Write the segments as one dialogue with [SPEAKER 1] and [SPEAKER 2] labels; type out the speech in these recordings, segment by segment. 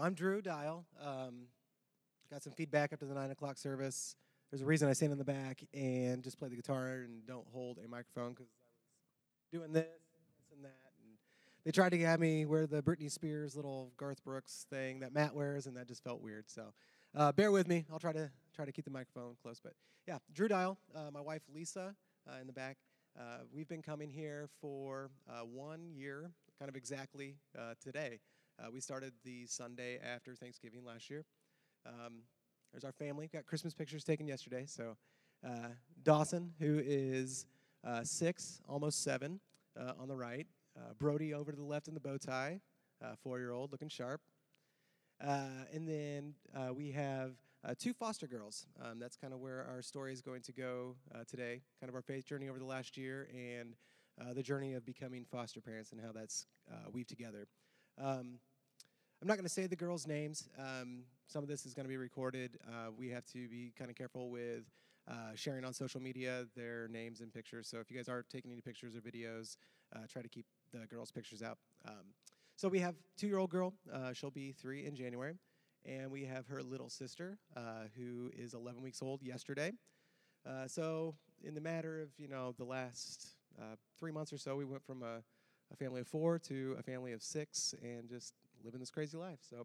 [SPEAKER 1] I'm Drew Dial. Got some feedback after the 9 o'clock service. There's a reason I stand in the back and just play the guitar and don't hold a microphone because I was doing this and that. And they tried to have me wear the Britney Spears little Garth Brooks thing that Matt wears, and that just felt weird. So bear with me. I'll try to keep the microphone close. But yeah, Drew Dial, my wife Lisa in the back. We've been coming here for 1 year, kind of exactly today. We started the Sunday after Thanksgiving last year. There's our family. Got Christmas pictures taken yesterday. So Dawson, who is 6, almost 7, on the right. Brody over to the left in the bow tie, 4-year-old, looking sharp. And then we have 2 foster girls. That's kind of where our story is going to go today, kind of our faith journey over the last year and the journey of becoming foster parents and how that's weaved together. I'm not going to say the girls' names. Some of this is going to be recorded. We have to be kind of careful with sharing on social media their names and pictures. So if you guys are taking any pictures or videos, try to keep the girls' pictures out. So we have 2-year-old girl. She'll be 3 in January. And we have her little sister, who is 11 weeks old yesterday. So in the matter of, the last 3 months or so, we went from a family of 4 to a family of 6 and just living this crazy life. So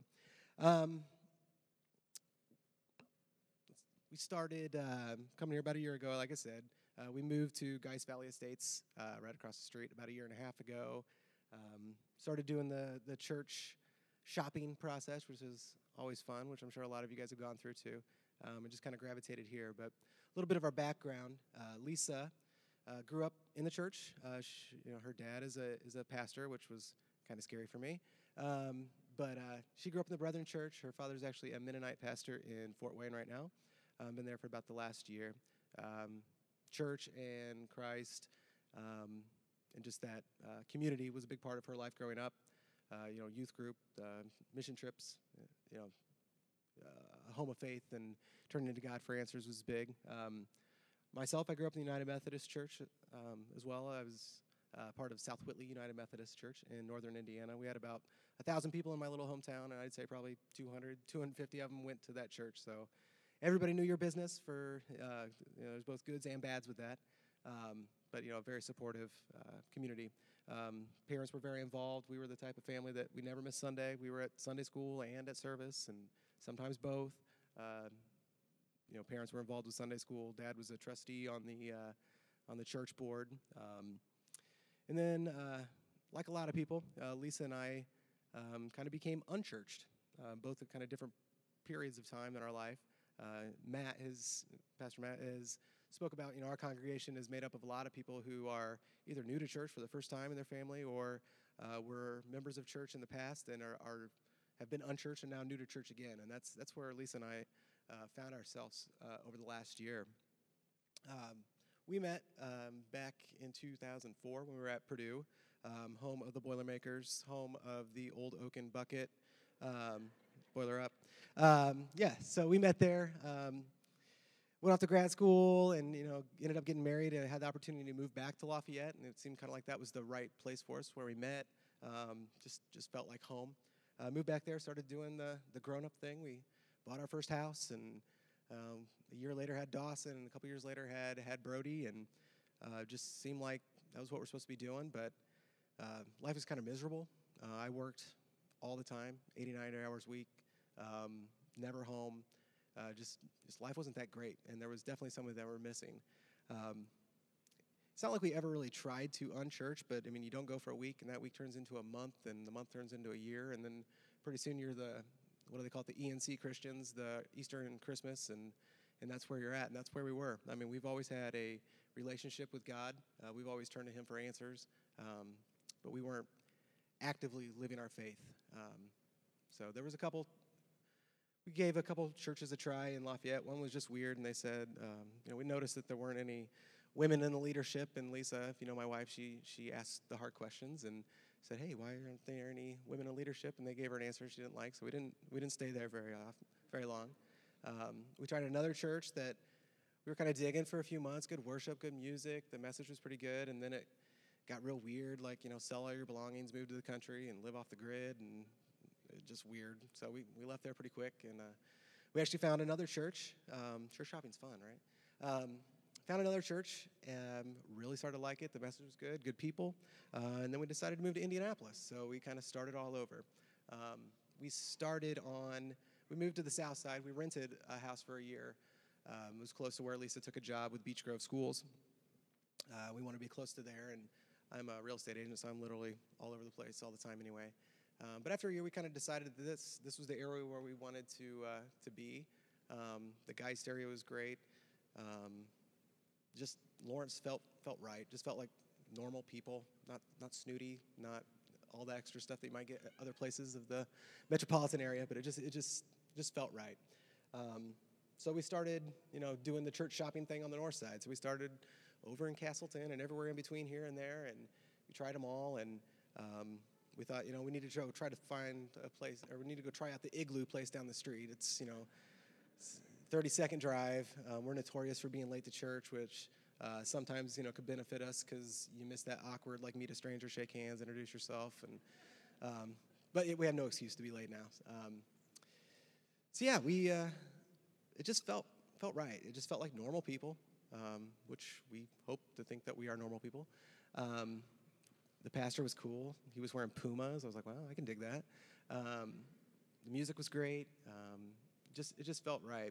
[SPEAKER 1] we started coming here about a year ago, like I said. We moved to Geist Valley Estates right across the street about a year and a half ago. Started doing the church shopping process, which is always fun, which I'm sure a lot of you guys have gone through too. And just kind of gravitated here. But a little bit of our background. Lisa grew up in the church. Her dad is a pastor, which was kind of scary for me. But she grew up in the Brethren Church. Her father's actually a Mennonite pastor in Fort Wayne right now. Been there for about the last year. Church and Christ and just that community was a big part of her life growing up. Youth group, mission trips, a home of faith and turning to God for answers was big. Myself, I grew up in the United Methodist Church as well. I was part of South Whitley United Methodist Church in northern Indiana. We had about 1,000 people in my little hometown, and I'd say probably 250 of them went to that church. So everybody knew your business for, there's both goods and bads with that. But a very supportive community. Parents were very involved. We were the type of family that we never missed Sunday. We were at Sunday school and at service, and sometimes both. Parents were involved with Sunday school. Dad was a trustee on the church board. And then, like a lot of people, Lisa and I kind of became unchurched, both at kind of different periods of time in our life. Pastor Matt has spoke about, our congregation is made up of a lot of people who are either new to church for the first time in their family or were members of church in the past and have been unchurched and now new to church again. And that's where Lisa and I found ourselves over the last year. We met back in 2004 when we were at Purdue, home of the Boilermakers, home of the old Oaken Bucket, boiler up. So we met there. Went off to grad school and, ended up getting married and had the opportunity to move back to Lafayette, and it seemed kind of like that was the right place for us where we met. Just felt like home. Moved back there, started doing the grown-up thing. We bought our first house, and a year later had Dawson, and a couple years later had Brody, and just seemed like that was what we're supposed to be doing, but life is kind of miserable. I worked all the time, 89 hours a week, never home. Just life wasn't that great, and there was definitely something that we're missing. It's not like we ever really tried to unchurch, but you don't go for a week, and that week turns into a month, and the month turns into a year, and then pretty soon you're what do they call it, the ENC Christians, the Easter and Christmas, and that's where you're at, and that's where we were. We've always had a relationship with God. We've always turned to Him for answers, but we weren't actively living our faith. So there was we gave a couple churches a try in Lafayette. One was just weird, and they said, we noticed that there weren't any women in the leadership, and Lisa, my wife, she asked the hard questions and said, hey, why aren't there any women in leadership? And they gave her an answer she didn't like, so we didn't stay there very long. We tried another church that we were kind of digging for a few months, good worship, good music, the message was pretty good, and then it got real weird, sell all your belongings, move to the country, and live off the grid, and just weird. So we left there pretty quick, and we actually found another church. Church shopping's fun, right? Found another church, really started to like it. The message was good people. And then we decided to move to Indianapolis. So we kind of started all over. We moved to the south side. We rented a house for a year. It was close to where Lisa took a job with Beech Grove Schools. We want to be close to there, and I'm a real estate agent, so I'm literally all over the place all the time anyway. But after a year, we kind of decided that this was the area where we wanted to be. The Geist area was great. Just Lawrence felt right. Just felt like normal people, not snooty, not all the extra stuff that you might get at other places of the metropolitan area. But it just felt right. So we started, doing the church shopping thing on the north side. So we started over in Castleton and everywhere in between here and there, and we tried them all. And we thought, we need to try to find a place, or we need to go try out the Igloo place down the street. It's 30-second drive. We're notorious for being late to church, which sometimes could benefit us because you miss that awkward meet a stranger, shake hands, introduce yourself, and but we have no excuse to be late now. So yeah, it just felt right. It just felt like normal people, which we hope to think that we are normal people. The pastor was cool. He was wearing Pumas. I was like, wow, I can dig that. The music was great. It just felt right.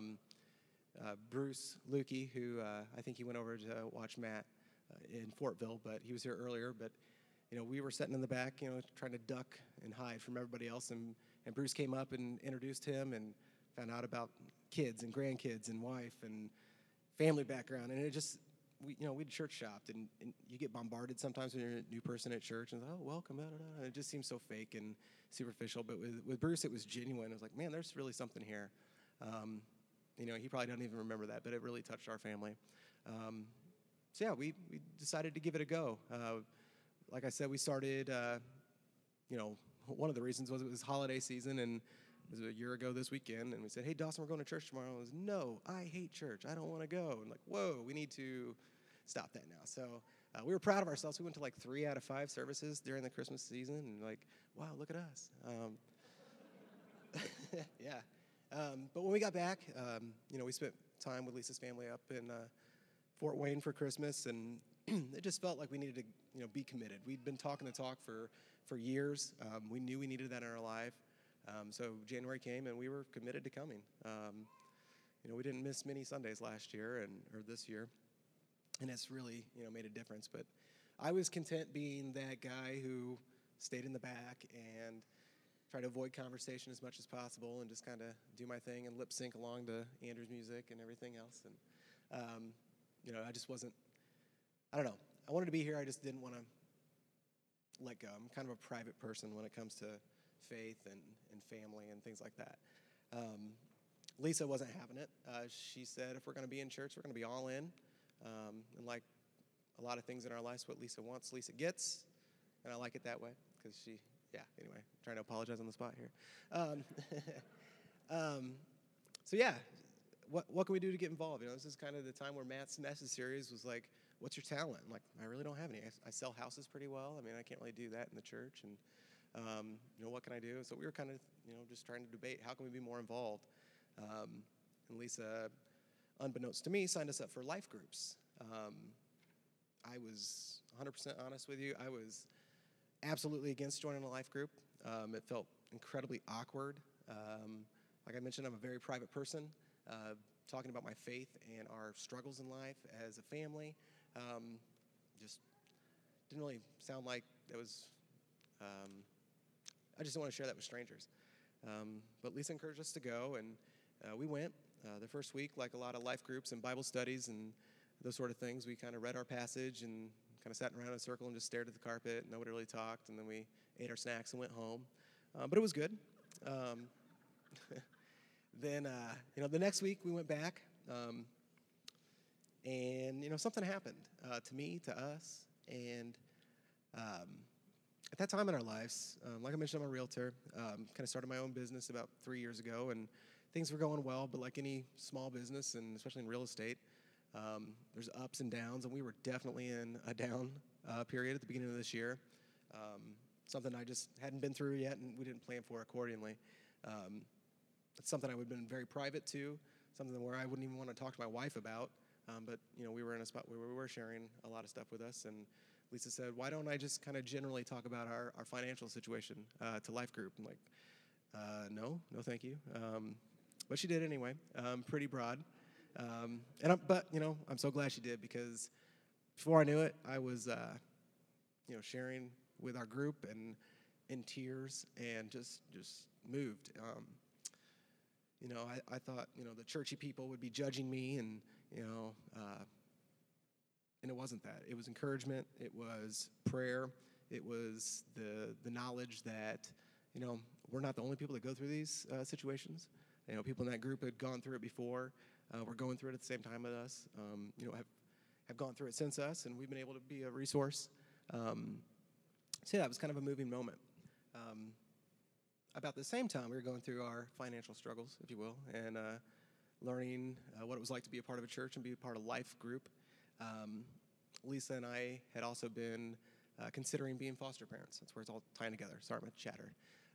[SPEAKER 1] Bruce Lukey, who I think he went over to watch Matt in Fortville, but he was here earlier. But we were sitting in the back, trying to duck and hide from everybody else, and Bruce came up and introduced him and found out about kids and grandkids and wife and family background, and it just we'd church shopped, and you get bombarded sometimes when you're a new person at church, and welcome, and it just seems so fake and superficial. But with Bruce, it was genuine. It was like, man, there's really something here. He probably doesn't even remember that, but it really touched our family. So yeah, we decided to give it a go. Like I said, we started. One of the reasons was it was holiday season, and it was a year ago this weekend, and we said, hey, Dawson, we're going to church tomorrow. It was, no, I hate church. I don't want to go. And whoa, we need to stop that now. So we were proud of ourselves. We went to 3 out of 5 services during the Christmas season, and wow, look at us. Yeah. But when we got back, we spent time with Lisa's family up in Fort Wayne for Christmas, and it just felt like we needed to, be committed. We'd been talking the talk for years. We knew we needed that in our life. So January came, and we were committed to coming. We didn't miss many Sundays last year or this year, and it's really made a difference. But I was content being that guy who stayed in the back and tried to avoid conversation as much as possible and just kind of do my thing and lip sync along to Andrew's music and everything else. And I just wasn't. I don't know. I wanted to be here. I just didn't want to let go. I'm kind of a private person when it comes to faith and family and things like that. Lisa wasn't having it. She said, if we're going to be in church, we're going to be all in. And like a lot of things in our lives, what Lisa wants, Lisa gets. And I like it that way because anyway, I'm trying to apologize on the spot here. So yeah, what can we do to get involved? This is kind of the time where Matt's message series was like, what's your talent? I'm like, I really don't have any. I sell houses pretty well. I can't really do that in the church. And what can I do? So we were kind of, just trying to debate how can we be more involved. And Lisa, unbeknownst to me, signed us up for life groups. I was 100% honest with you. I was absolutely against joining a life group. It felt incredibly awkward. Like I mentioned, I'm a very private person. Talking about my faith and our struggles in life as a family just didn't really sound like it was. I just didn't want to share that with strangers. But Lisa encouraged us to go, and we went. The first week, like a lot of life groups and Bible studies and those sort of things, we kind of read our passage and kind of sat around in a circle and just stared at the carpet. Nobody really talked, and then we ate our snacks and went home. But it was good. Then, the next week we went back, and something happened to me, to us, and at that time in our lives, like I mentioned, I'm a realtor. Kind of started my own business about 3 years ago, and things were going well, but like any small business, and especially in real estate, there's ups and downs, and we were definitely in a down period at the beginning of this year. something I just hadn't been through yet, and we didn't plan for accordingly. It's something I would have been very private to, something where I wouldn't even want to talk to my wife about. But we were in a spot where we were sharing a lot of stuff with us, and Lisa said, "Why don't I just kind of generally talk about our financial situation to Life Group?" I'm like, no, thank you. But she did anyway, pretty broad. But I'm so glad she did, because before I knew it, I was sharing with our group and in tears and just moved. I thought the churchy people would be judging me, and and it wasn't that. It was encouragement. It was prayer. It was the knowledge that we're not the only people that go through these situations. People in that group had gone through it before. We're going through it at the same time with us. Have gone through it since us, and we've been able to be a resource. So yeah, it was kind of a moving moment. About the same time, we were going through our financial struggles, if you will, and learning what it was like to be a part of a church and be a part of Life Group. Lisa and I had also been considering being foster parents. That's where it's all tying together. Sorry, I'm chatter.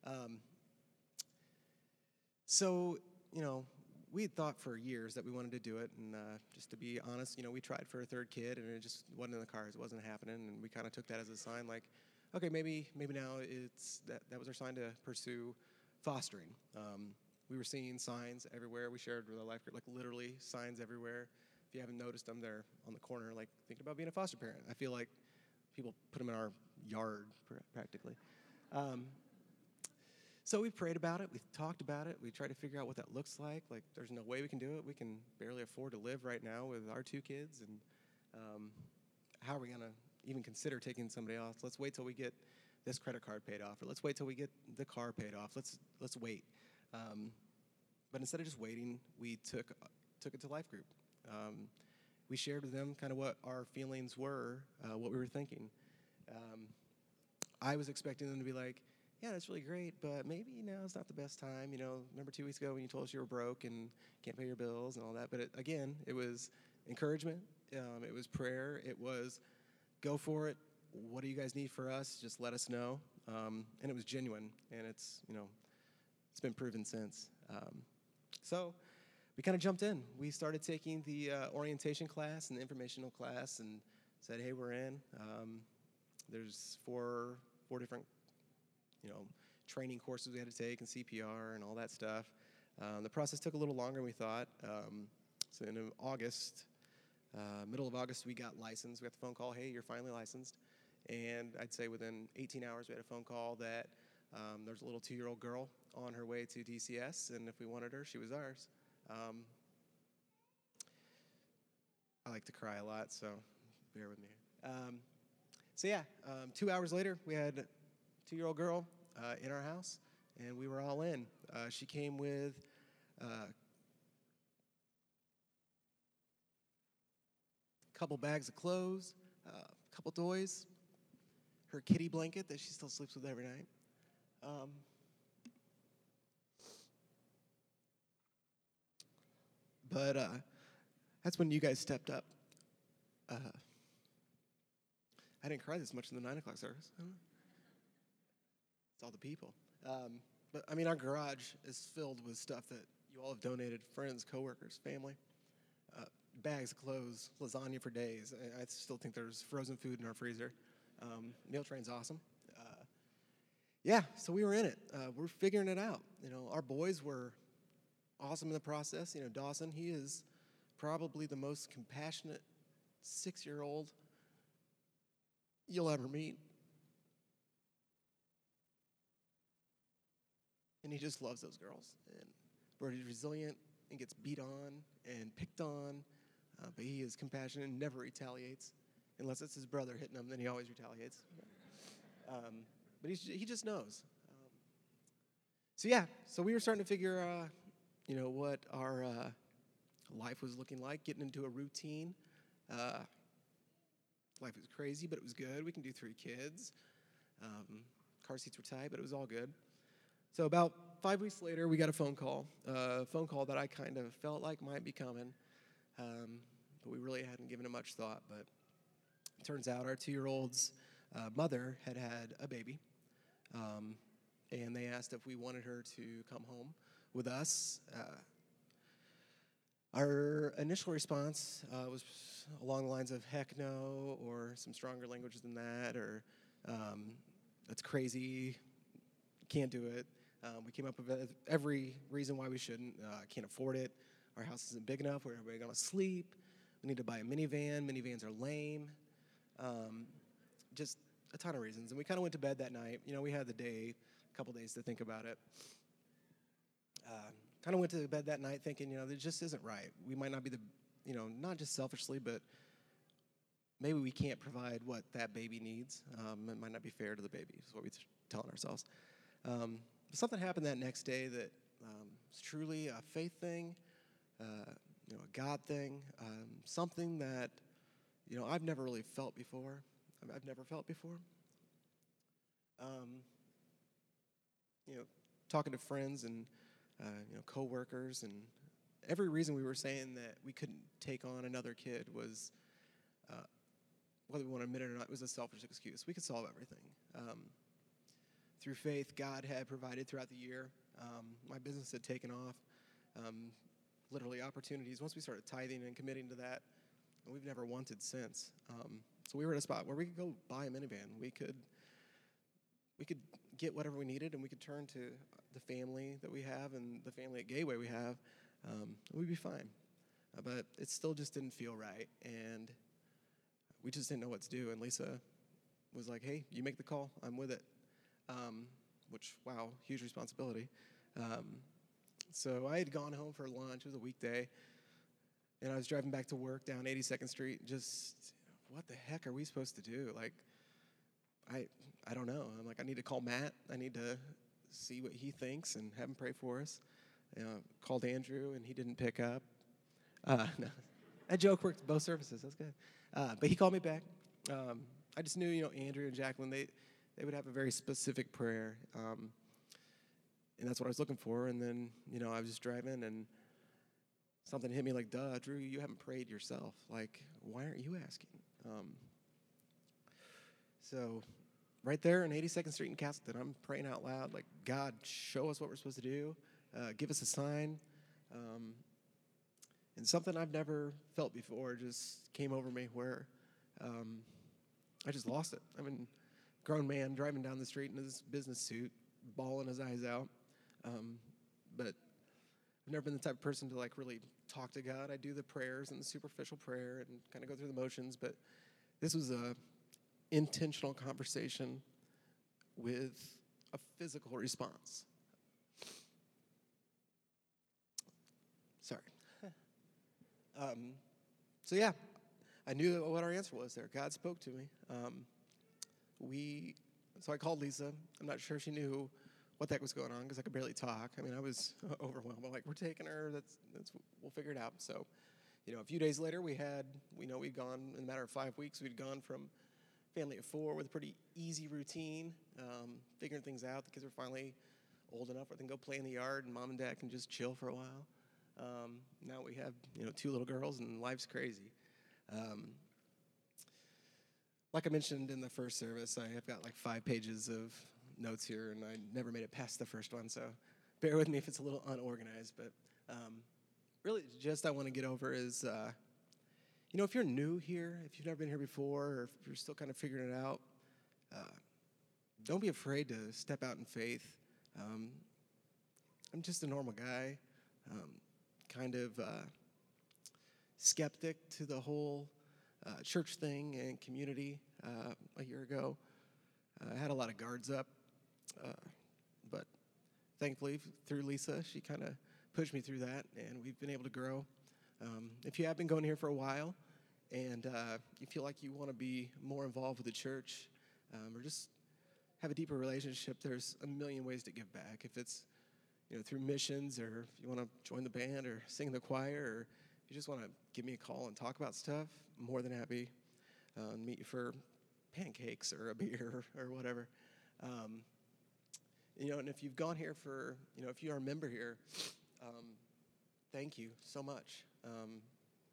[SPEAKER 1] So, we had thought for years that we wanted to do it, and just to be honest, we tried for a third kid, and it just wasn't in the cards. It wasn't happening, and we kind of took that as a sign, like, okay, maybe now it's that was our sign to pursue fostering. We were seeing signs everywhere. We shared with our Life Group, like literally signs everywhere. If you haven't noticed them, they're on the corner, like thinking about being a foster parent. I feel like people put them in our yard practically. So we prayed about it. We talked about it. We tried to figure out what that looks like. Like, there's no way we can do it. We can barely afford to live right now with our 2 kids. And how are we going to even consider taking somebody else? Let's wait till we get this credit card paid off, or let's wait till we get the car paid off. Let's wait. But instead of just waiting, we took it to Life Group. We shared with them kind of what our feelings were, what we were thinking. I was expecting them to be like, yeah, that's really great, but maybe now is not the best time. Remember 2 weeks ago when you told us you were broke and can't pay your bills and all that? But again, it was encouragement. It was prayer. It was go for it. What do you guys need for us? Just let us know. And it was genuine, and it's been proven since. So we kind of jumped in. We started taking the orientation class and the informational class, and said, hey, we're in. There's four different training courses we had to take, and CPR and all that stuff. The process took a little longer than we thought. So in August, middle of August, we got licensed. We got the phone call, hey, you're finally licensed. And I'd say within 18 hours, we had a phone call that there's a little 2-year-old girl on her way to DCS, and if we wanted her, she was ours. I like to cry a lot, so bear with me. So yeah, 2 hours later, we had a 2-year-old girl in our house, and we were all in. She came with a couple bags of clothes, a couple toys, her kitty blanket that she still sleeps with every night. But that's when you guys stepped up. I didn't cry this much in the 9 o'clock service. It's all the people. But I mean, our garage is filled with stuff that you all have donated, friends, coworkers, family. Bags of clothes, lasagna for days. I still think there's frozen food in our freezer. Meal train's awesome. Yeah, so we were in it. We're figuring it out. Our boys were awesome in the process. Dawson, he is probably the most compassionate 6-year-old you'll ever meet. And he just loves those girls. And Birdie's resilient and gets beat on and picked on, but he is compassionate and never retaliates. Unless it's his brother hitting him, then he always retaliates. But he just knows. So we were starting to figure, what our life was looking like, getting into a routine. Life was crazy, but it was good. We can do 3 kids. Car seats were tight, but it was all good. So about 5 weeks later, we got a phone call that I kind of felt like might be coming, but we really hadn't given it much thought. But it turns out our 2-year-old's mother had a baby. um, and they asked if we wanted her to come home with us. Our initial response was along the lines of heck no, or some stronger language than that, or that's crazy, can't do it. We came up with every reason why we shouldn't. Can't afford it. Our house isn't big enough. Where everybody going to sleep? We need to buy a minivan. Minivans are lame. Just a ton of reasons. And we kind of went to bed that night. We had a couple days to think about it. Kind of went to bed that night thinking, this just isn't right. We might not be not just selfishly, but maybe we can't provide what that baby needs. It might not be fair to the baby, is what we're telling ourselves. Something happened that next day that was truly a faith thing, a God thing, something that, I've never really felt before. I've never felt before. Talking to friends and coworkers, and every reason we were saying that we couldn't take on another kid was, whether we want to admit it or not, it was a selfish excuse. We could solve everything. Through faith, God had provided throughout the year. My business had taken off. Literally opportunities. Once we started tithing and committing to that, and we've never wanted since. So we were at a spot where we could go buy a minivan. We could get whatever we needed, and we could turn to the family that we have and the family at Gateway we have. We'd be fine. But it still just didn't feel right, and we just didn't know what to do. And Lisa was like, "Hey, you make the call. I'm with it." Which, wow, huge responsibility. So I had gone home for lunch. It was a weekday, and I was driving back to work down 82nd Street. Just, what the heck are we supposed to do? Like, I don't know. I'm like, I need to call Matt. I need to see what he thinks and have him pray for us. Called Andrew, and he didn't pick up. No. That joke worked both services. That's good. But he called me back. I just knew, Andrew and Jacqueline, they would have a very specific prayer. And that's what I was looking for. And then, I was just driving, and something hit me like, duh, Drew, you haven't prayed yourself. Like, why aren't you asking? So right there on 82nd Street in Castleton, I'm praying out loud, like, God, show us what we're supposed to do. Give us a sign. And something I've never felt before just came over me where I just lost it. I mean, grown man driving down the street in his business suit, bawling his eyes out. But I've never been the type of person to like really talk to God. I do the prayers and the superficial prayer and kind of go through the motions. But this was a intentional conversation with a physical response. Sorry. So yeah, I knew what our answer was there. God spoke to me. So I called Lisa. I'm not sure she knew what the heck was going on because I could barely talk. I mean, I was overwhelmed. I'm like, we're taking her. We'll figure it out. So, a few days later, we'd gone, in a matter of 5 weeks, we'd gone from family of 4 with a pretty easy routine, figuring things out. The kids were finally old enough where they can go play in the yard and mom and dad can just chill for a while. Now we have, 2 little girls and life's crazy. Like I mentioned in the first service, I have got like 5 pages of notes here, and I never made it past the first one, so bear with me if it's a little unorganized. But really, just I want to get over is, if you're new here, if you've never been here before, or if you're still kind of figuring it out, don't be afraid to step out in faith. I'm just a normal guy, kind of skeptic to the whole church thing and community a year ago. I had a lot of guards up, but thankfully through Lisa, she kind of pushed me through that, and we've been able to grow. If you have been going here for a while and you feel like you want to be more involved with the church or just have a deeper relationship, there's a million ways to give back. If it's through missions, or if you want to join the band or sing in the choir, or you just want to give me a call and talk about stuff, I'm more than happy to meet you for pancakes or a beer or whatever. And if you've gone here for, if you are a member here, thank you so much.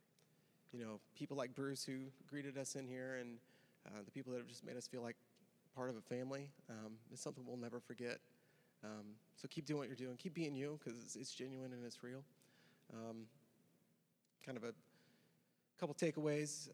[SPEAKER 1] People like Bruce who greeted us in here, and the people that have just made us feel like part of a family. It's something we'll never forget. So keep doing what you're doing. Keep being you, because it's genuine and it's real. Kind of a couple takeaways.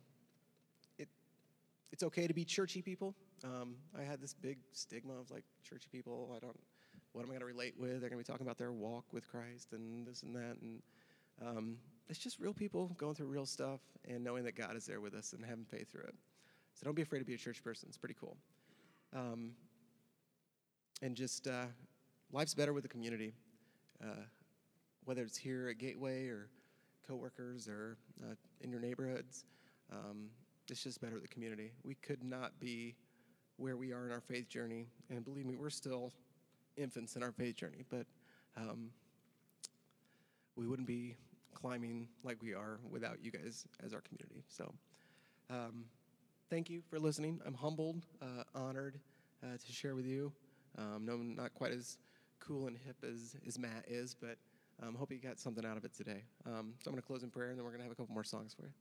[SPEAKER 1] It's okay to be churchy people. I had this big stigma of like churchy people. What am I going to relate with? They're going to be talking about their walk with Christ and this and that. And it's just real people going through real stuff and knowing that God is there with us and having faith through it. So don't be afraid to be a church person. It's pretty cool. And just life's better with a community, whether it's here at Gateway or coworkers or in your neighborhoods. It's just better with the community. We could not be where we are in our faith journey, and believe me, we're still infants in our faith journey, but we wouldn't be climbing like we are without you guys as our community. So thank you for listening. I'm humbled, honored to share with you. No, I'm not quite as cool and hip as Matt is, but I hope you got something out of it today. So I'm going to close in prayer, and then we're going to have a couple more songs for you.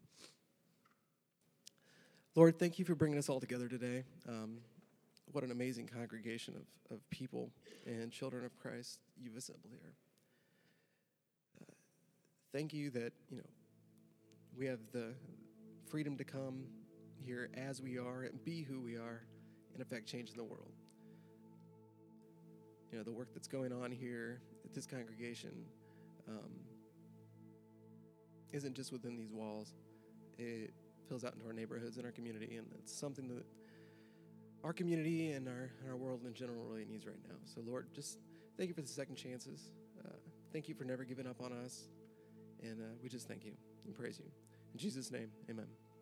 [SPEAKER 1] Lord, thank you for bringing us all together today. What an amazing congregation of people and children of Christ you've assembled here. Thank you that, we have the freedom to come here as we are and be who we are and affect change in the world. The work that's going on here at this congregation isn't just within these walls. It fills out into our neighborhoods and our community, and it's something that our community and our world in general really needs right now. So, Lord, just thank you for the second chances. Thank you for never giving up on us, and we just thank you and praise you. In Jesus' name, amen.